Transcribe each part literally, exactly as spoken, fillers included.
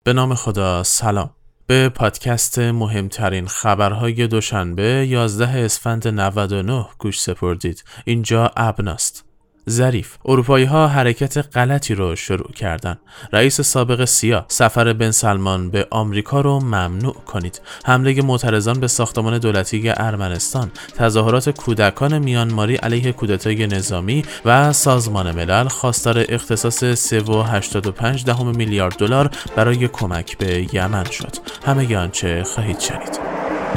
به نام خدا، سلام. به پادکست مهمترین خبرهای دوشنبه یازده اسفند نود و نه گوش سپردید. اینجا ابناست. ظریف: اروپایی ها حرکت غلطی رو شروع کردن. رئیس سابق سیا: سفر بن سلمان به آمریکا رو ممنوع کنید. حمله معترضان به ساختمان دولتی ارمنستان. تظاهرات کودکان میانماری علیه کودتای نظامی و سازمان ملل خواستار اختصاص سه و هشتاد و پنج دهم میلیارد دلار برای کمک به یمن شد. همه آنچه خواهید شنید.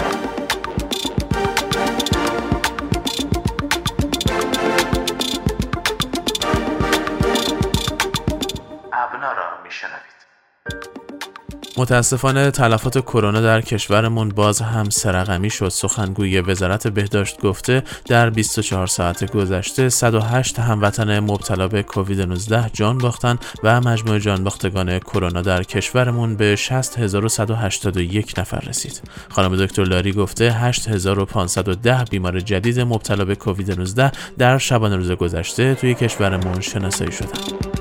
متاسفانه تلفات کرونا در کشورمون باز هم سه رقمی شد. سخنگوی وزارت بهداشت گفته در بیست و چهار ساعت گذشته صد و هشت هموطن مبتلا به کووید نوزده جان باختن و مجموع جان باختگان کرونا در کشورمون به شصت هزار و صد و هشتاد و یک نفر رسید. خانم دکتر لاری گفته هشت هزار و پانصد و ده بیمار جدید مبتلا به کووید نوزده در شبانه روز گذشته توی کشورمون شناسایی شدند.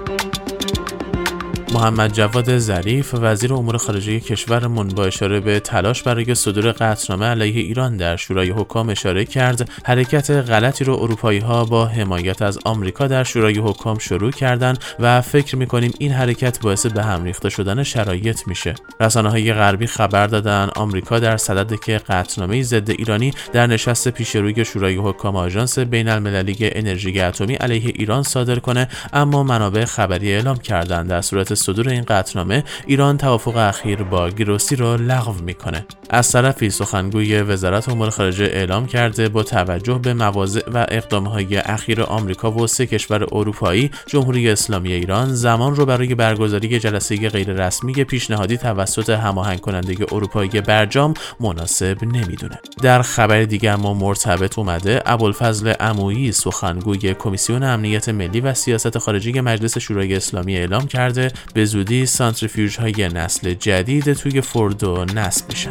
محمد جواد ظریف وزیر امور خارجه کشورمون با اشاره به تلاش برای صدور قطعنامه علیه ایران در شورای حکام اشاره کرد حرکت غلطی رو اروپایی ها با حمایت از آمریکا در شورای حکام شروع کردن و فکر میکنیم این حرکت باعث به هم ریخته شدن شرایط میشه. رسانه‌های غربی خبر دادن آمریکا در صدد که قطعنامه ضد ایرانی در نشست پیشروی شورای حکام آژانس بین‌المللی انرژی اتمی علیه ایران صادر کنه، اما منابع خبری اعلام کردند در صورت صدور این قطعنامه ایران توافق اخیر با گروسی را لغو میکنه. از طرفی سخنگوی وزارت امور خارجه اعلام کرده با توجه به مواضع و اقدامهای اخیر آمریکا و سه کشور اروپایی، جمهوری اسلامی ایران زمان رو برای برگزاری جلسه غیر رسمی پیشنهادی توسط هماهنگ کننده اروپایی برجام مناسب نمیدونه. در خبر دیگر ما مرتبط اومده ابوالفضل عمویی سخنگوی کمیسیون امنیت ملی و سیاست خارجی مجلس شورای اسلامی اعلام کرده به زودی سانتریفیوژهای نسل جدید توی فوردو نصب میشن.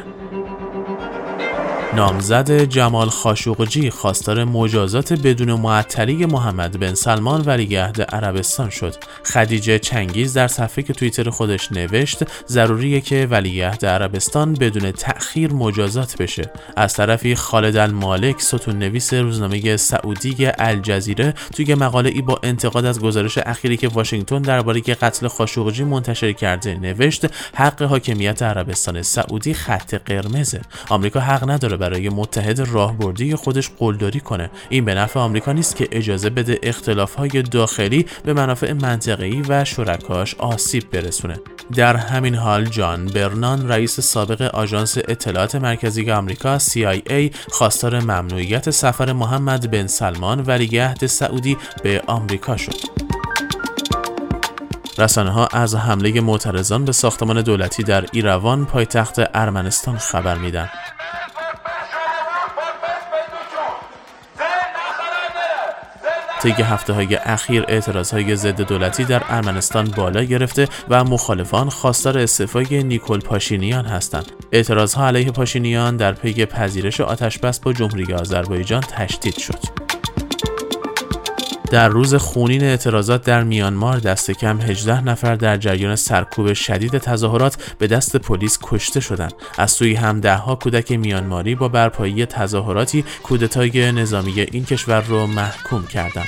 نامزد جمال خاشقجی خواستار مجازات بدون معطلی محمد بن سلمان ولیعهد عربستان شد. خدیجه چنگیز در صفحه توییتر خودش نوشت ضروریه که ولیعهد عربستان بدون تأخیر مجازات بشه. از طرفی خالد المالک ستون نویس روزنامه سعودی الجزیره توی مقاله ای با انتقاد از گزارش اخیری که واشنگتن درباره قتل خاشقجی منتشر کرده نوشت حق حاکمیت عربستان سعودی خط قرمزه. آمریکا حق نداره برای متحد راهبردی خودش قلدری کنه. این به نفع آمریکا نیست که اجازه بده اختلاف‌های داخلی به منافع منطقه‌ای و شرکاش آسیب برسونه. در همین حال جان برنان رئیس سابق آژانس اطلاعات مرکزی آمریکا سی آی ای خواستار ممنوعیت سفر محمد بن سلمان ولیعهد سعودی به آمریکا شد. رسانه‌ها از حمله معترضان به ساختمان دولتی در ایروان پایتخت ارمنستان خبر میدن. طی هفته‌های اخیر اعتراضهای ضد دولتی در ارمنستان بالا گرفته و مخالفان خواستار استعفای نیکول پاشینیان هستند. اعتراضها علیه پاشینیان در پی پذیرش آتش‌بس با جمهوری آذربایجان تشدید شد. در روز خونین اعتراضات در میانمار دست کم هجده نفر در جریان سرکوب شدید تظاهرات به دست پلیس کشته شدند. از سوی هم ده‌ها کودک میانماری با برپایی تظاهراتی کودتای نظامی این کشور را محکوم کردند.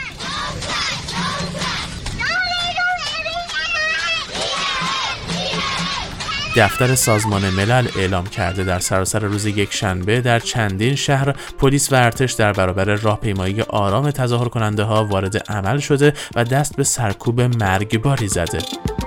دفتر سازمان ملل اعلام کرده در سراسر روز یکشنبه در چندین شهر پلیس و ارتش در برابر راهپیمایی آرام تظاهر کننده ها وارد عمل شده و دست به سرکوب مرگباری زده.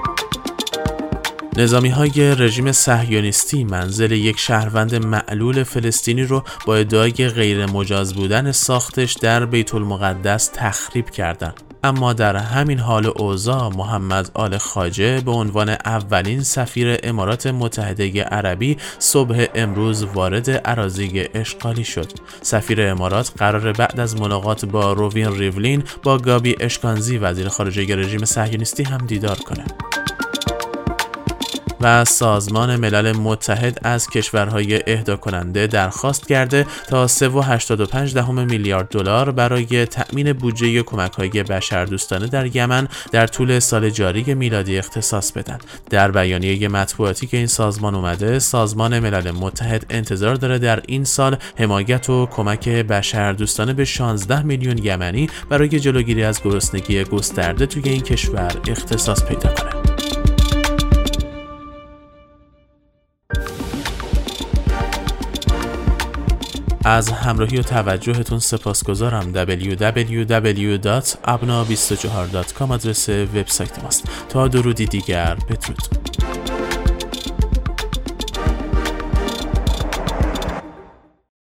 نظامی‌های رژیم صهیونیستی منزل یک شهروند معلول فلسطینی رو با ادعای غیر مجاز بودن ساختش در بیت المقدس تخریب کردند. اما در همین حال اوضاع محمد آل خواجه به عنوان اولین سفیر امارات متحده عربی صبح امروز وارد اراضی اشغالی شد. سفیر امارات قرار بعد از ملاقات با روین ریولین با گابی اشکانزی وزیر خارجه رژیم صهیونیستی هم دیدار کنه. و سازمان ملل متحد از کشورهای اهدا کننده درخواست کرده تا سه و هشتاد و پنج دهم میلیارد دلار برای تأمین بودجه کمک‌های بشردوستانه در یمن در طول سال جاری میلادی اختصاص بدن. در بیانیه مطبوعاتی که این سازمان اومده، سازمان ملل متحد انتظار داره در این سال حمایت و کمک بشردوستانه به شانزده میلیون یمنی برای جلوگیری از گرسنگی گسترده توی این کشور اختصاص پیدا کنه. از همراهی و توجهتون سپاسگزارم. دبلیو دبلیو دبلیو دات ابنا بیست و چهار دات کام آدرس وبسایت ماست. تا درودی دیگر، بدرود.